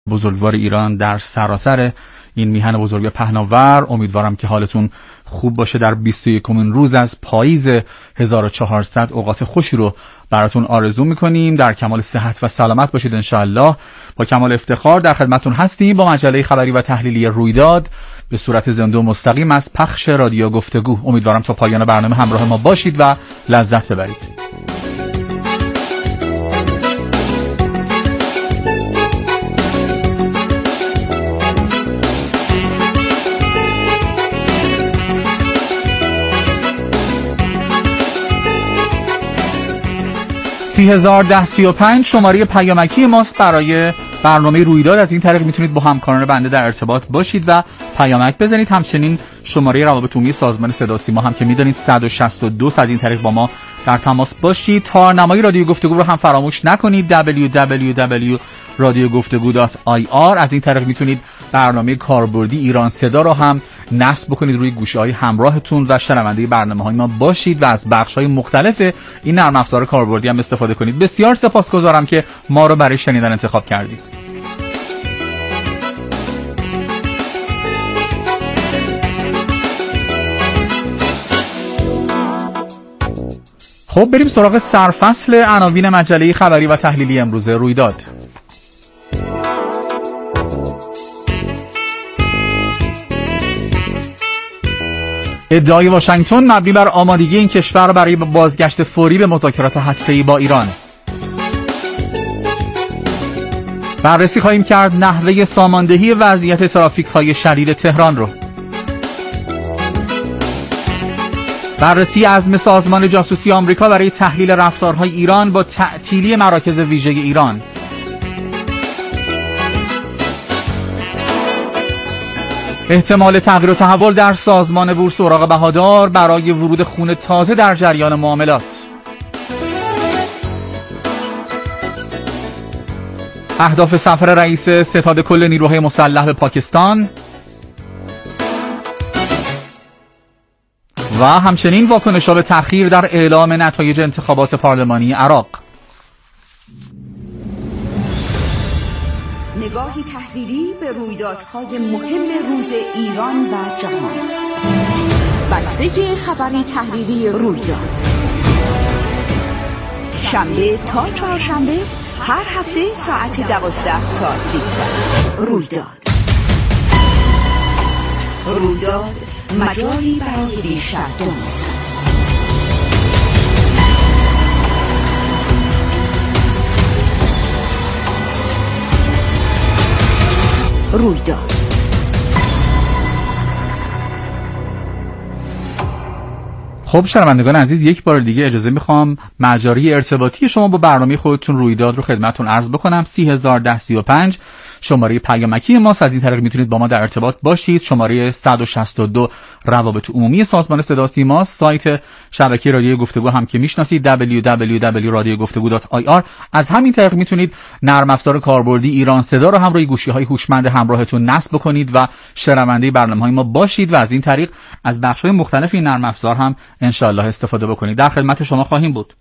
بزرگوار ایران در سراسر این میهن بزرگ پهناور. امیدوارم که حالتون خوب باشه. در 21مین روز از پاییز 1400 اوقات خوشی رو براتون آرزو میکنیم. در کمال صحت و سلامت باشید انشاءالله. با کمال افتخار در خدمتون هستیم با مجله خبری و تحلیلی رویداد به صورت زنده و مستقیم از پخش رادیو گفتگو. امیدوارم تا پایان برنامه همراه ما باشید و لذت ببرید. 301035 شماره پیامکی ماست برای برنامه رویداد. از این طریق میتونید با همکاران بنده در ارتباط باشید و پیامک بزنید. همچنین شماره روابط عمومی سازمان صدا و سیما هم که میدونید 162 از این طریق با ما در تماس باشید. تارنمای رادیو گفتگو رو هم فراموش نکنید www.radiogoftegu.ir. از این طریق میتونید برنامه کاربردی ایران صدا رو هم نصب بکنید روی گوشی‌های همراهتون و شنونده برنامه‌های ما باشید و از بخش‌های مختلف این نرم افزار کاربردی هم استفاده کنید. بسیار سپاسگزارم که ما رو برای شنیدن انتخاب کردید. خب بریم سراغ سرفصل عناوین مجله خبری و تحلیلی امروز رویداد. ادعای واشنگتن مبنی بر آمادگی این کشور برای بازگشت فوری به مذاکرات هسته‌ای با ایران. بررسی خواهیم کرد نحوه ساماندهی وضعیت ترافیک‌های شدید تهران رو. بررسی عزم سازمان جاسوسی آمریکا برای تحلیل رفتارهای ایران با تعطیلی مراکز ویژه ایران. احتمال تغییر و تحول در سازمان بورس اوراق بهادار برای ورود خون تازه در جریان معاملات. اهداف سفر رئیس ستاد کل نیروهای مسلح به پاکستان و همچنین واکنش‌ها به تأخیر در اعلام نتایج انتخابات پارلمانی عراق. نگاهی تحلیلی به رویدادهای مهم روز ایران و جهان. بسته خبری تحلیلی رویداد شنبه تا چهارشنبه هر هفته ساعت 12 تا 13. رویداد مجالی برای بیشتر دانستن. رویداد. خب شنوندگان عزیز، یک بار دیگه اجازه میخوام مجاری ارتباطی شما با برنامه خودتون رویداد رو خدمتتون عرض بکنم. 301035 شماره پیامکی ماست. از این طریق میتونید با ما در ارتباط باشید. شماره 162 روابط عمومی سازمان صدا و سیما. سایت شبکه رادیو گفتگو هم که میشناسید www.radiogoftegu.ir. از همین طریق میتونید نرم افزار کاربردی ایران صدا رو هم روی گوشی‌های هوشمند همراهتون نصب بکنید و شنونده برنامه‌های ما باشید و از این طریق از بخش‌های مختلف این نرم افزار هم انشاءالله استفاده بکنید. در خدمت شما خواهیم بود.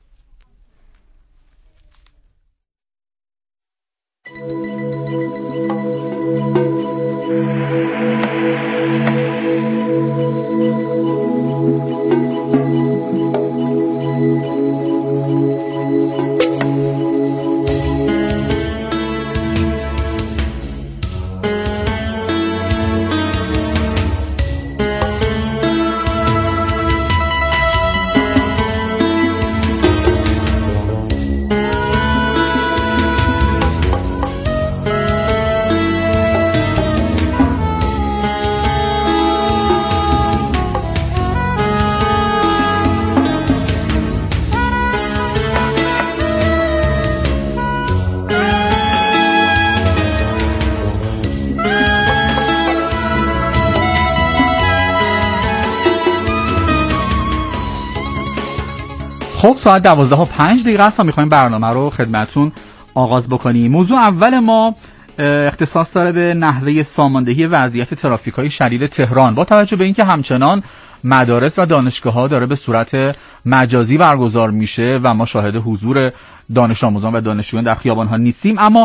خب ساعت 12:05 است و میخوایم برنامه رو خدمتتون آغاز بکنیم. موضوع اول ما اختصاص داره به نحوه ساماندهی وضعیت ترافیک‌های شدید تهران با توجه به اینکه همچنان مدارس و دانشگاه‌ها داره به صورت مجازی برگزار میشه و ما شاهد حضور دانش آموزان و دانشجویان در خیابان‌ها نیستیم، اما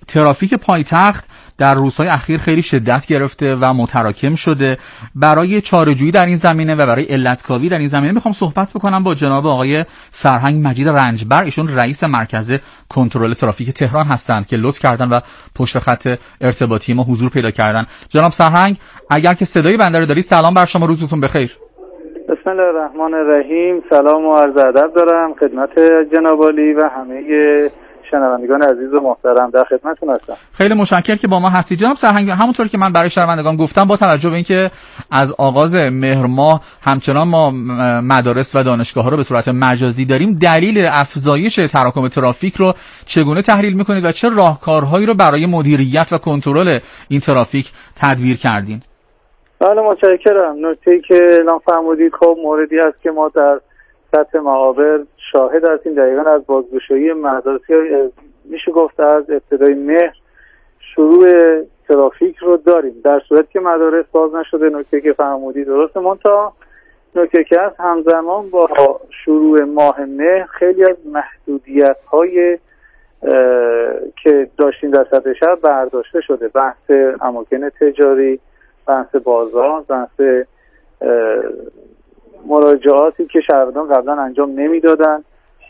ترافیک پایتخت در روزهای اخیر خیلی شدت گرفته و متراکم شده. برای چاره‌جویی در این زمینه و برای علتکاوی در این زمینه میخوام صحبت بکنم با جناب آقای سرهنگ مجید رنجبر. ایشون رئیس مرکز کنترل ترافیک تهران هستند که لطف کردن و پشت خط ارتباطی ما حضور پیدا کردن. جناب سرهنگ، اگر که صدای بنده رو دارید، سلام بر شما، روزتون بخیر. بسم الله الرحمن الرحیم. سلام و عرض ادب دارم خدمت جناب عالی و همه شنوندگان عزیز و محترم. در خدمتتون هستم. خیلی متشکرم که با ما هستید جناب سرهنگ. همونطور که من برای شنوندگان گفتم، با توجه به اینکه از آغاز مهر ماه همچنان ما مدارس و دانشگاه‌ها رو به صورت مجازی داریم، دلیل افزایش تراکم ترافیک رو چگونه تحلیل می‌کنید و چه راهکارهایی رو برای مدیریت و کنترل این ترافیک تدبیر کردین؟ بله متشکرم. نکته‌ای که اعلام فرمودید خب موردی است که ما در سطح معابر شاهد هستیم. دقیقاً از بازگشایی مدارسی میشه گفت از ابتدای مهر شروع ترافیک رو داریم. در صورتی که مدارس باز نشده، نکته‌ای که فرمودید درسته. منتها نکته که هست، همزمان با شروع ماه مهر خیلی از محدودیت‌های که داشتیم در سطح شهر برداشته شده. بحث اماکن تجاری، بحث بازار، بحث مراجعاتی که شهروندان قبلا انجام نمیدادن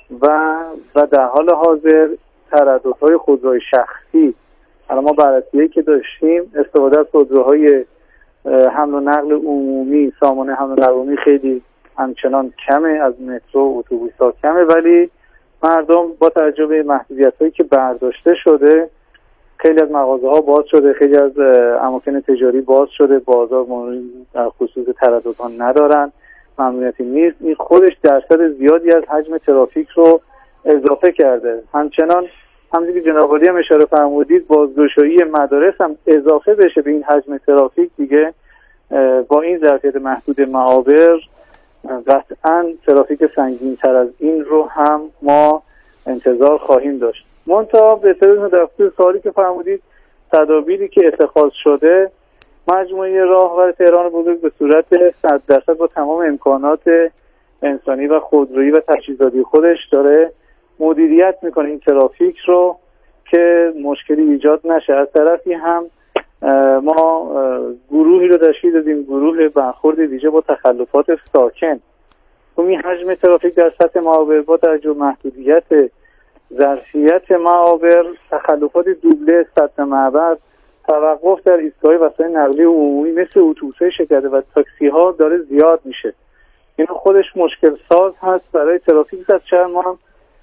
و در حال حاضر ترددهای خودروهای شخصی. الان ما بررسی‌ای که داشتیم، استفاده از خودروهای حمل و نقل عمومی، سامانه حمل و نقل عمومی خیلی همچنان کمه، از مترو و اتوبوس‌ها کمه، ولی مردم با توجه به محدودیت‌هایی که برداشته شده، خیلی از مغازه‌ها باز شده، خیلی از اماکن تجاری باز شده، بازار در خصوص ترددها ندارن، ممنوعیتی نیست. این خودش درصد زیادی از حجم ترافیک رو اضافه کرده. همچنان همونجوری که جناب عالی هم اشاره فرمودید، بازگشایی مدارس هم اضافه بشه به این حجم ترافیک، دیگه با این ظرفیت محدود معابر قطعاً ترافیک سنگین‌تر از این رو هم ما انتظار خواهیم داشت. منتها به طور در سوالی که فرمودید، تدابیری که اتخاذ شده، مجموعه راهور تهران بزرگ به صورت 100% با تمام امکانات انسانی و خودرویی و تجهیزاتی خودش داره مدیریت میکنه این ترافیک رو که مشکلی ایجاد نشه. از طرفی هم ما گروهی رو تشکیل دادیم، گروه برخورد ویژه با تخلفات ساکن. این حجم ترافیک در سطح معابر با توجه به محدودیت ظرفیت معابر، تخلفات دوبله سطح معبر، توقف در ایستگاه وسایل نقلیه عمومی مثل اتوبوس‌های شکرده و تاکسی‌ها داره زیاد میشه. این خودش مشکل ساز هست برای ترافیک در شهر. ما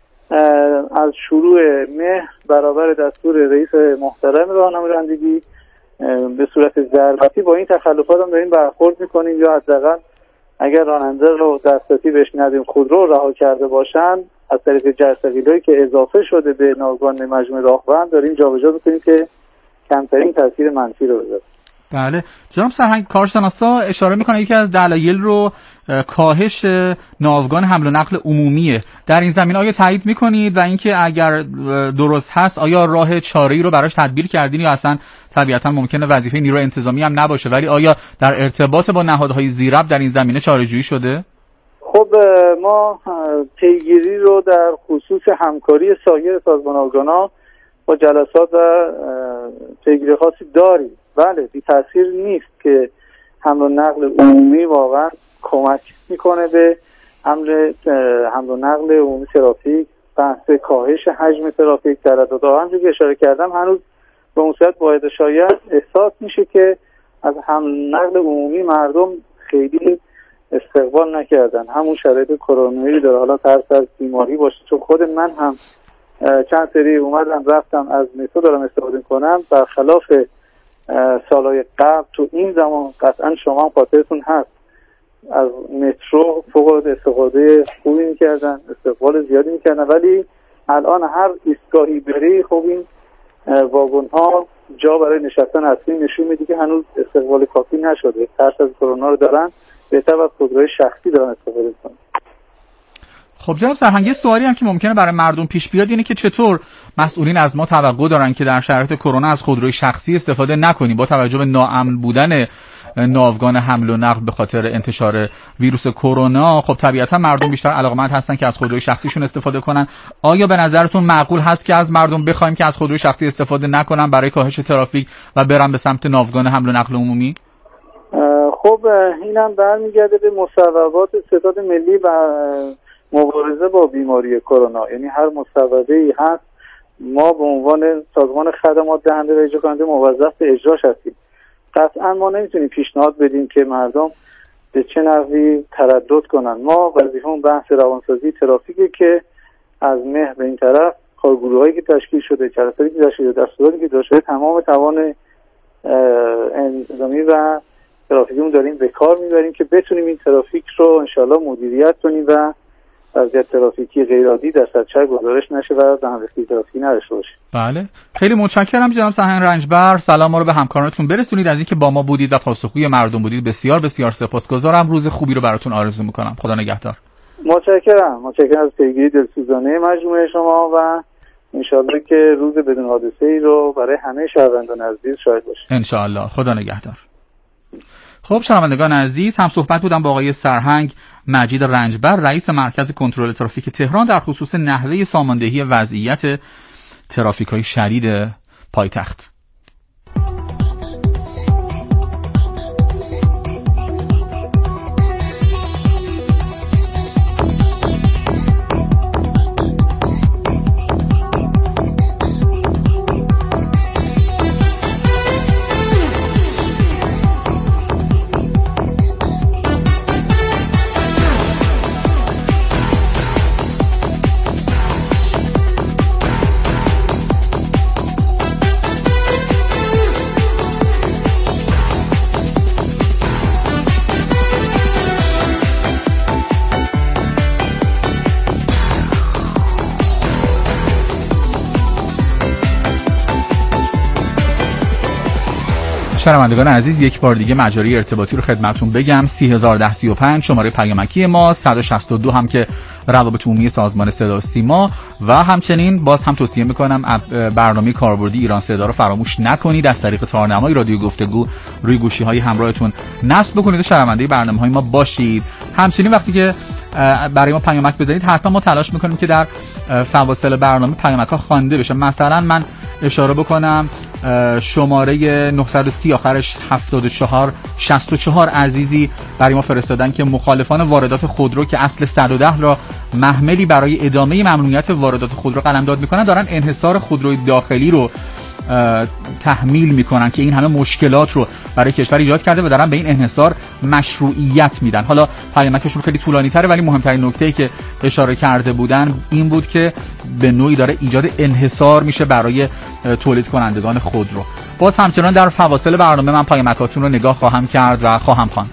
از شروع مهر برابر دستور رئیس محترم راهنمای رانندگی به صورت ضربتی با این تخلفات هم داریم برخورد میکنیم، یا حداقل اگر راننده رو دسترسی بهش ندیم، خودرو رها کرده باشن، از طریق جرثقیل‌هایی که اضافه شده به ناوگان مجموعه راهبر داریم جابجا میکنیم که کمترین تاثیر منفی رو بذاره. بله جناب سرهنگ، کارشناسا اشاره میکنن یکی از دلایل رو کاهش ناوگان حمل و نقل عمومیه. در این زمینه آیا تایید میکنید و اینکه اگر درست هست آیا راه چاره‌ای رو براش تدبیر کردین، یا اصلا طبیعتا ممکنه وظیفه نیروی انتظامی هم نباشه، ولی آیا در ارتباط با نهادهای ذی‌ربط در این زمینه چاره‌جویی شده؟ خب ما پیگیری رو در خصوص همکاری سایر سازمان‌ها با جلسات و پیگیری خاصی داریم. بله بی تاثیر نیست که حمل و نقل عمومی واقعا کمک میکنه به حمل و نقل عمومی ترافیک، بحث کاهش حجم ترافیک، ترددها همونجوری که اشاره کردم هنوز به اون صورت باید شاید احساس میشه که از حمل نقل عمومی مردم خیلی استقبال نکردن. همون شرایط کرونایی داره، حالا ترس از بیماری باشه، چون خود من هم چند سری اومدم رفتم از مترو دارم استفاده کنم، برخلاف سالهای قبل تو این زمان قطعا شما هم خاطرتون هست از مترو فوق استفاده خوبی میکردن، استقبال زیادی میکردن، ولی الان هر ایستگاهی بری خب این واگن ها جا برای نشستن اصلی نشون میده که هنوز استقبال کافی نشده. ترس از کرونا رو دارن، بهتر از خودروی شخصی دارن استفاده کنن. خب جناب سرهنگ، یه سوالی هم که ممکنه برای مردم پیش بیاد اینه که چطور مسئولین از ما توقع دارن که در شرایط کرونا از خودروی شخصی استفاده نکنیم با توجه به ناامن بودن ناوگان حمل و نقل به خاطر انتشار ویروس کرونا، خب طبیعتا مردم بیشتر علاقمند هستن که از خودروی شخصیشون استفاده کنن. آیا به نظرتون معقول هست که از مردم بخوایم که از خودروی شخصی استفاده نکنن برای کاهش ترافیک و برن به سمت ناوگان حمل و نقل عمومی؟ خب اینم برمیگرده به مصوبات ستاد ملی و مبارزه با بیماری کرونا. یعنی هر مصوبه‌ای هست ما به عنوان سازمان خدمات دهنده و اجرا کننده موظف به اجراش هستیم. قطعا ما نمیتونیم پیشنهاد بدیم که مردم به چه نحوی تردد کنن. ما وظیفمون بحث روانسازی ترافیکه که از مهر به این طرف کارگروهایی که تشکیل شده، جلساتی که تشکیل شده، دستوراتی که داشته، تمام توان انتظامی و ترافیکمون داریم به کار میبریم که بتونیم این ترافیک رو انشالله مدیریت کنیم و وضعیت ترافیکی غیرعادی در سرچه گزارش نشه و زحمت‌کشی ترافیکی نداشته باشه. بله، خیلی متشکرم جناب سرهنگ رنجبر. سلام ما رو به همکارانتون برسونید. از اینکه با ما بودید و پاسخگوی مردم بودید بسیار بسیار سپاسگزارم. روز خوبی رو براتون آرزو میکنم. خدا نگهدار. متشکرم از پیگیری دلسوزانه مجموعه شما و انشالله که روز بدون حادثه‌ای رو برای همه شهروندان عزیز شاهد باشیم. انشالله. خدا نگهدار. خب شنوندگان عزیز، هم صحبت بودم با آقای سرهنگ مجید رنجبر، رئیس مرکز کنترل ترافیک تهران، در خصوص نحوه ساماندهی وضعیت ترافیک‌های شدید پایتخت. شنوندگان عزیز، یک بار دیگه مجاری ارتباطی رو خدمتتون بگم. 301035 شماره پیامکی ما، 162 هم که روابط عمومی سازمان صدا و سیما، و همچنین باز هم توصیه میکنم برنامه کاربردی ایران صدا رو فراموش نکنید. از طریق تارنمای رادیو گفتگو روی گوشی‌های همراهتون نصب بکنید و شنونده برنامه‌های ما باشید. همچنین وقتی که برای ما پیامک بذارید حتما ما تلاش میکنیم که در فواصل برنامه پیامک‌ها خوانده بشه. مثلا من اشاره بکنم شماره 930 آخرش 7464 عزیزی برای ما فرستادن که مخالفان واردات خودرو که اصل 110 را محملی برای ادامه ممنوعیت واردات خودرو قلمداد میکنن، دارن انحصار خودروی داخلی رو تحمیل میکنن که این همه مشکلات رو برای کشور ایجاد کرده و دارن به این انحصار مشروعیت میدن. حالا پیامکشون خیلی طولانی تره، ولی مهمترین نکته‌ای که اشاره کرده بودن این بود که به نوعی داره ایجاد انحصار میشه برای تولید کنندگان خودرو. باز همچنان در فواصل برنامه من پیامکاتون رو نگاه خواهم کرد و خواهم خواند.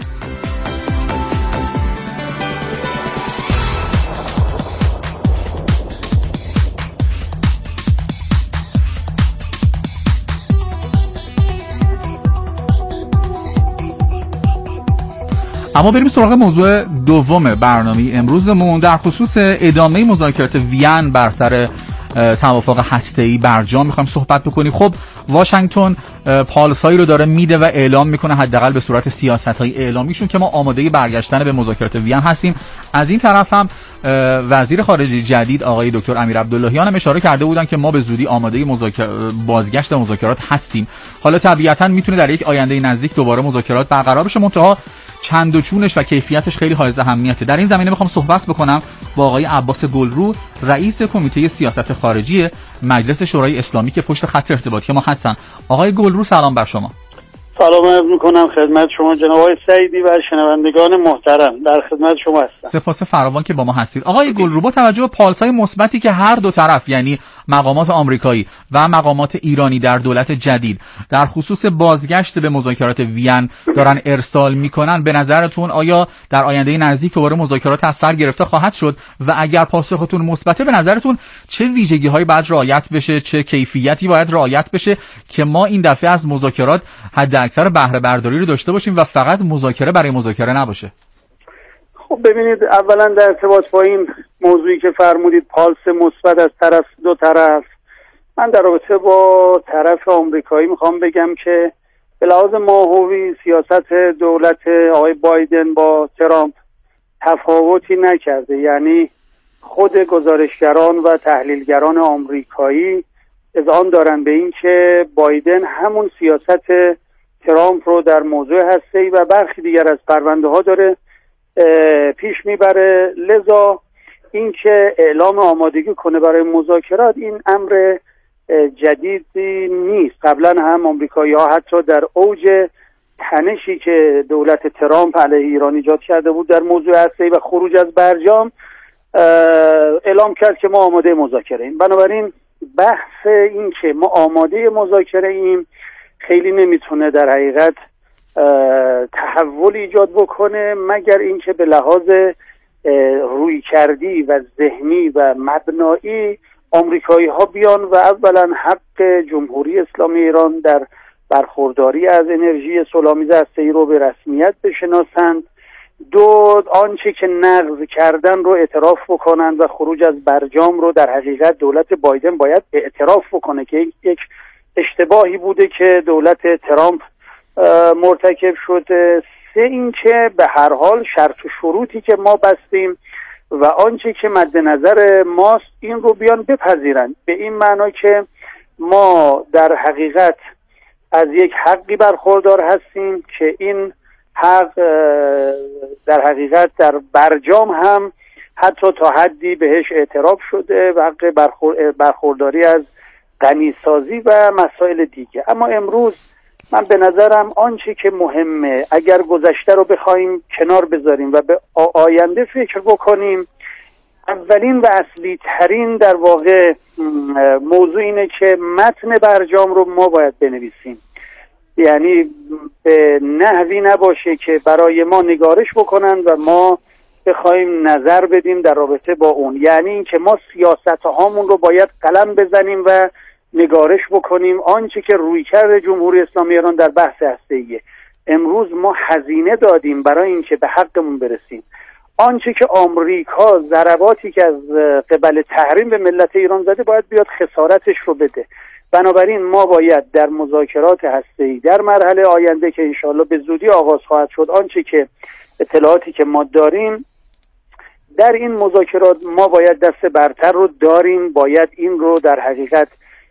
اما بریم سراغ موضوع دوم برنامه امروزمون، در خصوص ادامه مذاکرات وین بر سر توافق هسته‌ای برجام میخوایم صحبت بکنیم. خب واشنگتن پالسایی رو داره میده و اعلام میکنه، حداقل به صورت سیاست‌های اعلامیشون، که ما آماده برگشتن به مذاکرات وین هستیم. از این طرف هم وزیر خارجه جدید آقای دکتر امیر عبداللهیان هم اشاره کرده بودن که ما به زودی آماده بازگشت مذاکرات هستیم. حالا طبیعتاً میتونه در یک آینده نزدیک دوباره مذاکرات برقرار بشه، منتها چند و چونش و کیفیتش خیلی حائز اهمیته. در این زمینه میخوام صحبت بکنم با آقای عباس گلرو، رئیس کمیته سیاست خارجی مجلس شورای اسلامی که پشت خط ارتباطی ما هستن. آقای گلرو سلام بر شما. سلام عرض میکنم خدمت شما جناب آقای سعیدی و شنوندگان محترم، در خدمت شما هستم. سپاس فراوان که با ما هستید. آقای گلرو، با توجه به پالس‌های مثبتی که هر دو طرف، یعنی مقامات آمریکایی و مقامات ایرانی در دولت جدید در خصوص بازگشت به مذاکرات وین دارن ارسال میکنن، به نظرتون آیا در آینده نزدیک دوباره مذاکرات از سر گرفته خواهد شد؟ و اگر پاسختون مثبته، به نظرتون چه ویژگی‌هایی باید رعایت بشه، چه کیفیتی باید رعایت بشه که ما این دفعه از مذاکرات حداکثر بهره برداری رو داشته باشیم و فقط مذاکره برای مذاکره نباشه؟ خب ببینید، اولا در ارتباط با این موضوعی که فرمودید، پالس مثبت از طرف دو طرف، من در رابطه با طرف آمریکایی میخوام بگم که به لحاظ ماهوی سیاست دولت آقای بایدن با ترامپ تفاوتی نکرده. یعنی خود گزارشگران و تحلیلگران آمریکایی اذعان دارن به این که بایدن همون سیاست ترامپ رو در موضوع هسته‌ای و برخی دیگر از پرونده ها داره پیش میبره. لذا این که اعلام آمادگی کنه برای مذاکرات این امر جدیدی نیست. قبلا هم آمریکایی ها حتی در اوج تنشی که دولت ترامپ علیه ایران ایجاد کرده بود در موضوع هسته‌ای و خروج از برجام اعلام کرد که ما آماده مذاکره ایم. بنابراین بحث این که ما آماده مذاکره ایم خیلی نمیتونه در حقیقت تحول ایجاد بکنه، مگر اینکه به لحاظ رویکردی و ذهنی و مبنایی آمریکایی ها بیان و اولا حق جمهوری اسلامی ایران در برخورداری از انرژی صلح‌آمیز هسته‌ای رو به رسمیت بشناسند، دو آنچه که نقض کردن رو اعتراف بکنند و خروج از برجام رو در حقیقت دولت بایدن باید اعتراف بکنه که یک اشتباهی بوده که دولت ترامپ مرتکب شده. سه اینکه به هر حال شرط و شروطی که ما بستیم و آنچه که مد نظر ماست این رو بیان بپذیرند، به این معنا که ما در حقیقت از یک حقی برخوردار هستیم که این حق در حقیقت در برجام هم حتی تا حدی بهش اعتراف شده و حق برخورداری از غنیسازی و مسائل دیگه. اما امروز من به نظرم آنچه که مهمه اگر گذشته رو بخوایم کنار بذاریم و به آینده فکر بکنیم، اولین و اصلی ترین در واقع موضوع اینه که متن برجام رو ما باید بنویسیم. یعنی به نحوی نباشه که برای ما نگارش بکنن و ما بخوایم نظر بدیم در رابطه با اون. یعنی این که ما سیاست هامون رو باید قلم بزنیم و نگارش بکنیم آنچه که رویکرد جمهوری اسلامی ایران در بحث هسته‌ایه. امروز ما هزینه دادیم برای اینکه به حقمون برسیم. آنچه که آمریکا ضرباتی که از قبل تحریم به ملت ایران زده باید بیاد خسارتش رو بده. بنابراین ما باید در مذاکرات هسته‌ای در مرحله آینده که انشاءالله به زودی آغاز خواهد شد، آنچه که اطلاعاتی که ما داریم در این مذاکرات ما باید دست برتر رو داریم، باید این رو در حقیقت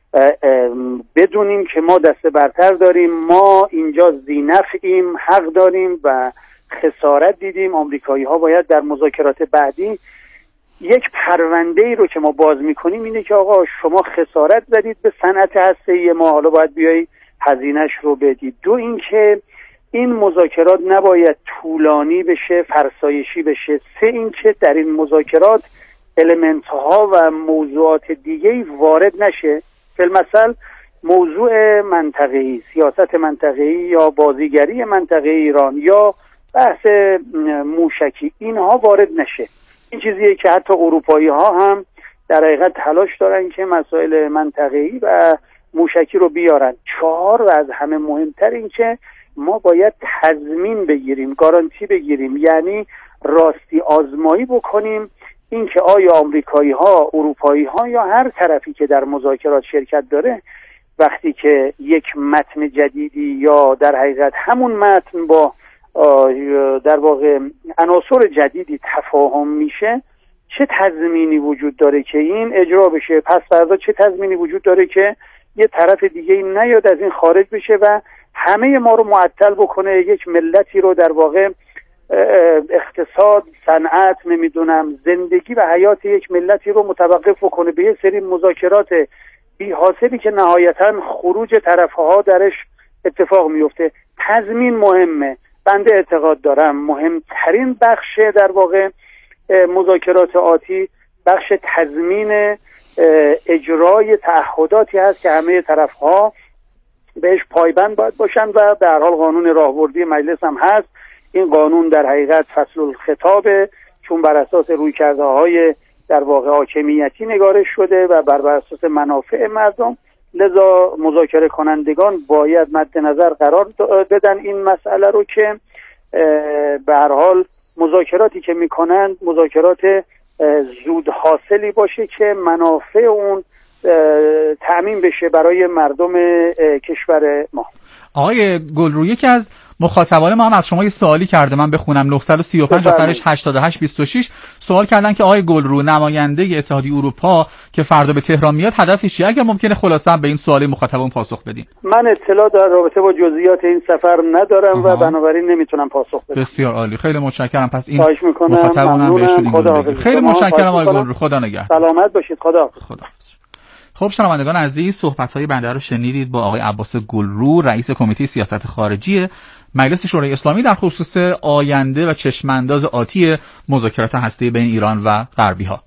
بدونیم که ما دست برتر داریم، ما اینجا ذینفعیم، حق داریم و خسارت دیدیم. آمریکایی ها باید در مذاکرات بعدی یک پرونده رو که ما باز میکنیم اینه که آقا شما خسارت زدید به صنعت هسته‌ای ما، حالا باید بیایی هزینه‌اش رو بدید. دو اینکه این مذاکرات نباید طولانی بشه، فرسایشی بشه. سه اینکه در این مذاکرات المنت ها و موضوعات دیگه‌ای وارد نشه، فی‌المثل موضوع منطقه‌ای، سیاست منطقه‌ای یا بازیگری منطقه ایران یا بحث موشکی، اینها وارد نشه. این چیزیه که حتی اروپایی ها هم در حقیقت تلاش دارن که مسائل منطقه‌ای و موشکی رو بیارن. چهار و از همه مهمتر این که ما باید تضمین بگیریم، گارانتی بگیریم، یعنی راستی آزمایی بکنیم این که آیا آمریکایی ها، اروپایی ها یا هر طرفی که در مذاکرات شرکت داره وقتی که یک متن جدیدی یا در حقیقت همون متن با در واقع عناصر جدیدی تفاهم میشه، چه تضمینی وجود داره که این اجرا بشه؟ پس فردا چه تضمینی وجود داره که یه طرف دیگه نیاد از این خارج بشه و همه ما رو معطل بکنه، یک ملتی رو در واقع اقتصاد، صنعت، نمیدونم زندگی و حیات یک ملتی رو متوقف بکنه به یه سری مذاکرات بی حاصلی که نهایتاً خروج طرفها درش اتفاق میفته. تضمین مهمه. بنده اعتقاد دارم مهمترین بخش در واقع مذاکرات آتی بخش تضمین اجرای تعهداتی هست که همه طرفها بهش پایبند باید باشن و در حال قانون راهبردی مجلس هم هست. این قانون در حقیقت فصل الخطابه، چون بر اساس رویکردهای در واقع حاکمیتی نگارش شده و بر اساس منافع مردم، لذا مذاکره کنندگان باید مد نظر قرار بدن این مسئله رو که به هر حال مذاکراتی که میکنند مذاکرات زود حاصلی باشه که منافع اون تأمین بشه برای مردم کشور ما. آقای گلرو، یکی از مخاطبان ما هم از شما یه سوالی کرده، من بخونم. 935 آخرش 8826 سوال کردن که آقای گلرو، نماینده اتحادیه اروپا که فردا به تهران میاد هدفش چیه؟ اگر ممکنه خلاصه هم به این سوال مخاطبان پاسخ بدین. من اطلاع در رابطه با جزئیات این سفر ندارم و بنابراین نمیتونم پاسخ بدم. بسیار عالی، خیلی متشکرم. پس این مخاطبان هم بهشون خیلی متشکرم آقای گلرو، خدا نگهدار. سلامت باشید. خدا. خب شنوندگان عزیز، صحبت‌های بنده رو شنیدید با آقای عباس گلرو، رئیس کمیته سیاست خارجی مجلس شورای اسلامی در خصوص آینده و چشمانداز آتی مذاکرات هسته‌ای بین ایران و غربی‌ها.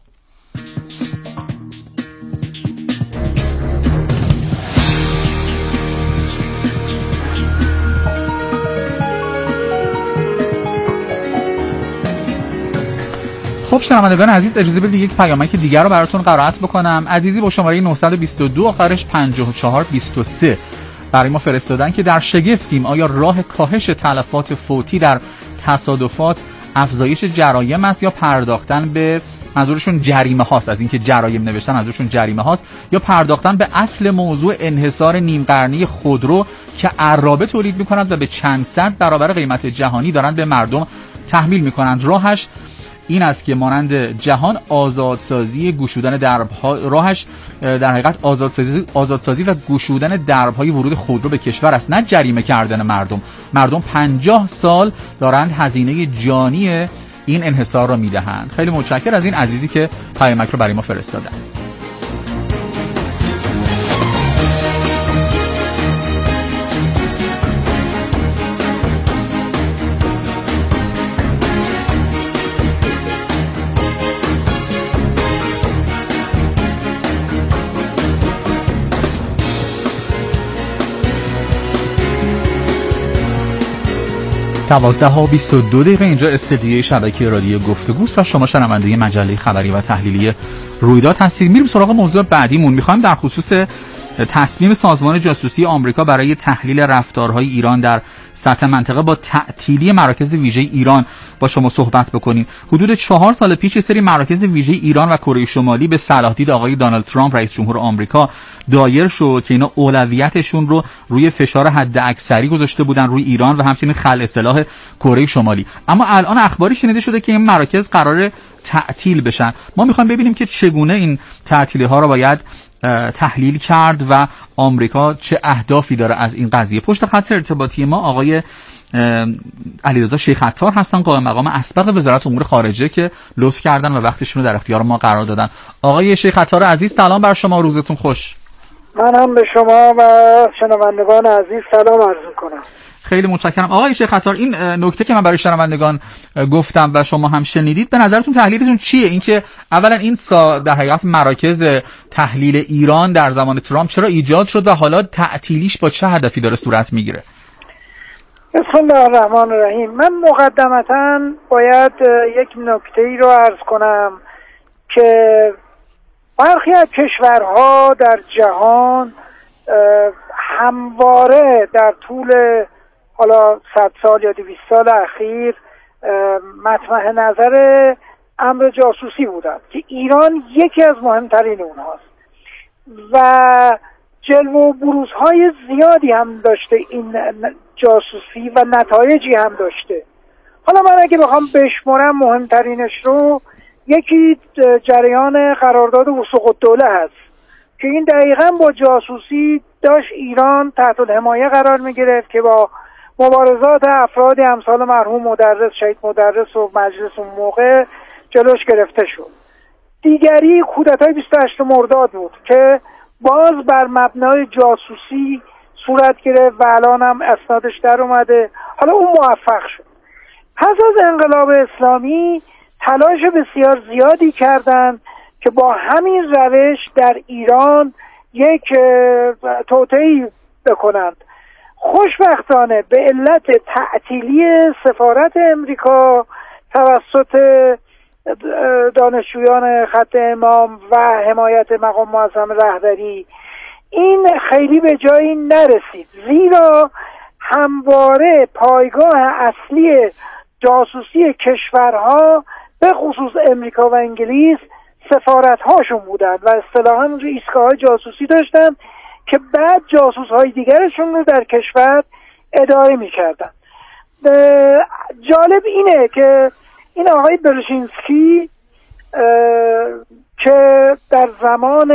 خب شنوندگان عزیز، اجازه بدید یک پیامک دیگر رو براتون قرائت بکنم. عزیزی با شماره 922 آخرش 5423 برای ما فرستادن که در شگفتیم، آیا راه کاهش تلفات فوتی در تصادفات افزایش جرایم است یا پرداختن به، منظورشون جریمه هاست، از اینکه جرایم نوشتن منظورشون جریمه هاست، یا پرداختن به اصل موضوع انحصار نیم قرنی خودرو که عرابه تولید می‌کنند و به چند صد برابر قیمت جهانی دارند به مردم تحمیل می‌کنند. راهش این است که مانند جهان آزادسازی گشودن درب‌ها، راهش در حقیقت آزادسازی و گشودن درب‌های ورود خودرو به کشور است، نه جریمه کردن مردم 50 سال دارند هزینه جانی این انحصار را میدهند. خیلی متشکرم از این عزیزی که پیامک رو برای ما فرستادن. دوازده ها 22 دقیقه اینجا استدیوی شبکه رادیو گفتگوست و شما شنونده مجله خبری و تحلیلی رویداد هستید. میریم سراغ موضوع بعدیمون. میخوایم در خصوص تصمیم سازمان جاسوسی آمریکا برای تحلیل رفتارهای ایران در سطح منطقه با تعطیلی مراکز ویژه ایران با شما صحبت بکنیم. حدود 4 سال پیش سری مراکز ویژه ایران و کره شمالی به صلاحدید آقای دونالد ترامپ رئیس جمهور آمریکا دایر شد که اینا اولویتشون رو روی فشار حداکثری گذاشته بودن روی ایران و همچنین خلع سلاح کره شمالی. اما الان اخباری شنیده شده که این مراکز قراره تعطیل بشن. ما میخوایم ببینیم که چگونه این تعطیلی ها رو باید تحلیل کرد و آمریکا چه اهدافی داره از این قضیه. پشت خط ارتباطی ما آقای علیرضا شیخ عطار هستن، قائم مقام اسبق وزارت امور خارجه که لطف کردن و وقتشون رو در اختیار ما قرار دادن. آقای شیخ عطار عزیز سلام بر شما، روزتون خوش. من هم به شما و شنوندگان عزیز سلام عرض می‌کنم. خیلی متشکرم. آقای شیخ عطار، این نکته که من برای شنوندگان گفتم و شما هم شنیدید، به نظرتون تحلیلتون چیه؟ اینکه اولا این در حقیقت مراکز تحلیل ایران در زمان ترامپ چرا ایجاد شد و حالا تعطیلیش با چه هدفی داره صورت میگیره؟ بسم الله الرحمن الرحیم. من مقدمتاً باید یک نکته‌ای رو عرض کنم که برخی از کشورها در جهان همواره در طول حالا 100 سال یا 200 سال اخیر مطمح نظر امر جاسوسی بودند که ایران یکی از مهمترین اونهاست و جلوه و بروزهای زیادی هم داشته این جاسوسی و نتایجی هم داشته. حالا من اگه بخوام بشمارم مهمترینش رو، یکی جریان قرارداد وثوق الدوله هست که این دقیقاً با جاسوسی داشت ایران تحت الحمایه قرار می‌گرفت که با مبارزات افرادی امثال مرحوم مدرس، شهید مدرس و مجلس اون موقع جلوش گرفته شد. دیگری کودتای 28 مرداد بود که باز بر مبنای جاسوسی صورت گرفت و الان هم اسنادش در اومده. حالا اون موفق شد. پس از انقلاب اسلامی تلاش بسیار زیادی کردند که با همین روش در ایران یک توطئه‌ای بکنند. خوشبختانه به علت تعطیلی سفارت امریکا توسط دانشجویان خط امام و حمایت مقام معظم رهبری این خیلی به جایی نرسید، زیرا همواره پایگاه اصلی جاسوسی کشورها به خصوص امریکا و انگلیس سفارت‌هاشون بودن و اصطلاحاً ایستگاه‌های جاسوسی داشتن که بعد جاسوس‌های دیگرشون رو در کشور اداره می‌کردن. جالب اینه که این آقای برژینسکی که در زمان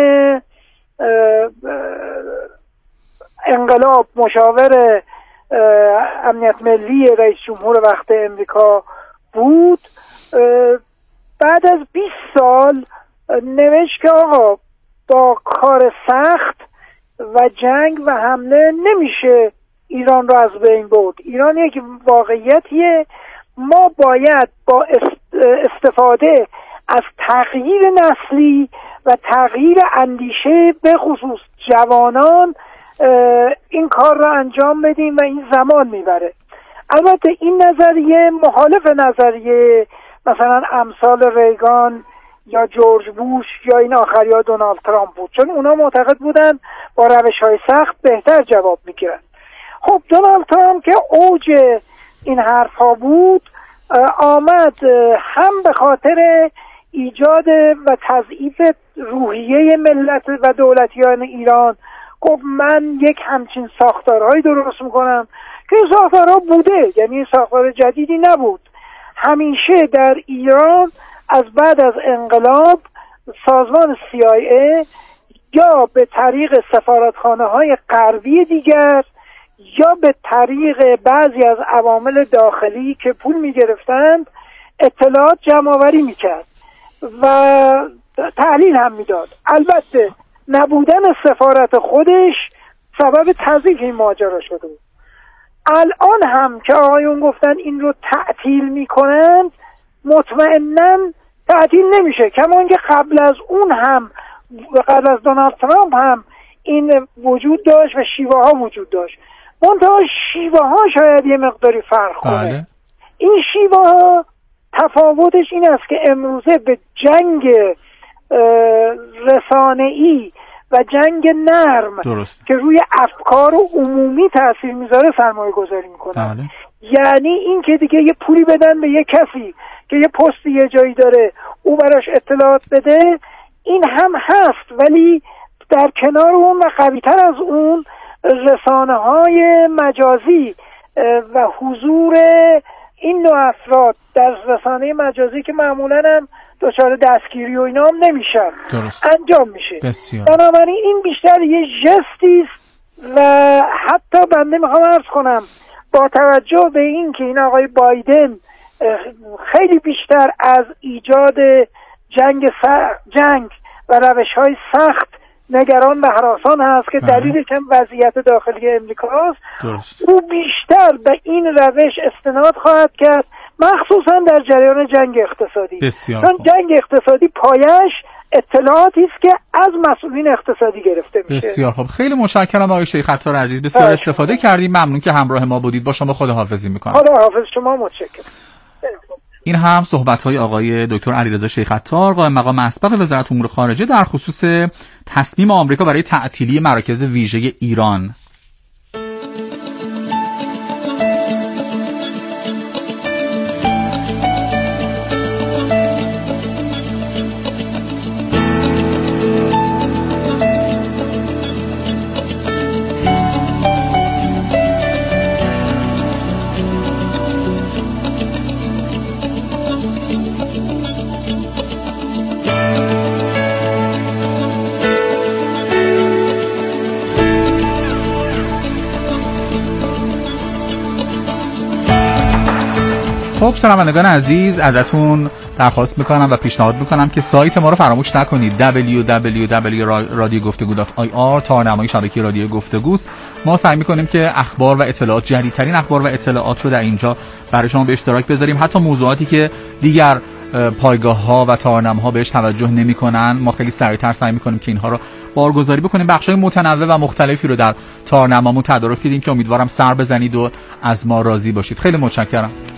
انقلاب مشاور امنیت ملی رئیس جمهور وقت امریکا بود، بعد از 20 سال نوشت که آقا با کار سخت و جنگ و حمله نمیشه ایران رو از بین برد. ایران یک واقعیتیه، ما باید با استفاده از تغییر نسلی و تغییر اندیشه به خصوص جوانان این کار رو انجام بدیم و این زمان میبره. البته این نظریه مخالف نظریه مثلا امثال ریگان یا جورج بوش یا این آخریا دونالد ترامپ بود، چون اونا معتقد بودن با روش‌های سخت بهتر جواب میگیرن. خب دونالد ترامپ که اوج این حرفا بود آمد هم به خاطر ایجاد و تضعیف روحیه ملت و دولتیان ایران گفت من یک همچین ساختارهایی درست میکنم که ساختارها بوده، یعنی ساختار جدیدی نبود. همیشه در ایران از بعد از انقلاب سازمان CIA یا به طریق سفارتخانه‌های غربی دیگر یا به طریق بعضی از عوامل داخلی که پول می‌گرفتند اطلاعات جمع‌آوری می‌کرد و تحلیل هم می‌داد. البته نبودن سفارت خودش سبب تضعیف این ماجرا شده بود. الان هم که آقایون گفتن این رو تعطیل می‌کنند، مطمئناً تعطیل نمیشه، کما اینکه قبل از اون هم قبل از دونالد ترامپ هم این وجود داشت و شیوه ها وجود داشت. منتها شیوه ها شاید یه مقداری فرق کنه. بله. این شیوه ها تفاوتش این است که امروزه به جنگ رسانه‌ای و جنگ نرم درست. که روی افکار عمومی تاثیر میذاره سرمایه گذاری میکنن. بله. یعنی این که دیگه یه پولی بدن به یه کسی که یه پستی یه جایی داره او براش اطلاعات بده، این هم هست، ولی در کنار اون و قوی‌تر از اون رسانه‌های مجازی و حضور این نوع افراد در رسانه مجازی که معمولاً هم دچار دستگیری و اینا هم نمیشن انجام میشه. بسیار. بنابراین این بیشتر یه ژستی است و حتی بنده میخوام عرض کنم با توجه به این که این آقای بایدن خیلی بیشتر از ایجاد جنگ و روش‌های سخت نگران و هراسان هست که دلیلش هم وضعیت داخلی امریکاست، او بیشتر به این روش استناد خواهد کرد، مخصوصا در جریان جنگ اقتصادی. چون جنگ اقتصادی پایش اطلاعاتی است که از مسئولین اقتصادی گرفته میشه. بسیار خوب، خیلی متشکرم آقای شیخ عطار عزیز، بسیار استفاده کردیم. ممنون که همراه ما بودید. با شما خداحافظی میکنم. خداحافظ شما، متشکرم. این هم صحبت‌های آقای دکتر علیرضا شیخ عطار، قائم مقام اسبق وزارت امور خارجه در خصوص تصمیم آمریکا برای تعطیلی مراکز ویژه ایران. خب شنوندگان عزیز، ازتون درخواست میکنم و پیشنهاد میکنم که سایت ما رو فراموش نکنید. www.radiogoftego.ir تارنمای شبکه رادیو گفتگوست. ما سعی میکنیم که اخبار و اطلاعات، جدیدترین اخبار و اطلاعات رو در اینجا برای شما به اشتراک بذاریم، حتی موضوعاتی که دیگر پایگاه‌ها و تارنماها بهش توجه نمی‌کنن. ما خیلی سریعتر سعی می‌کنیم که اینها رو بارگذاری بکنیم. بخش‌های متنوع و مختلفی رو در تارنمامون تدارک دیدیم که امیدوارم سر بزنید و از ما راضی باشید. خیلی متشکرم.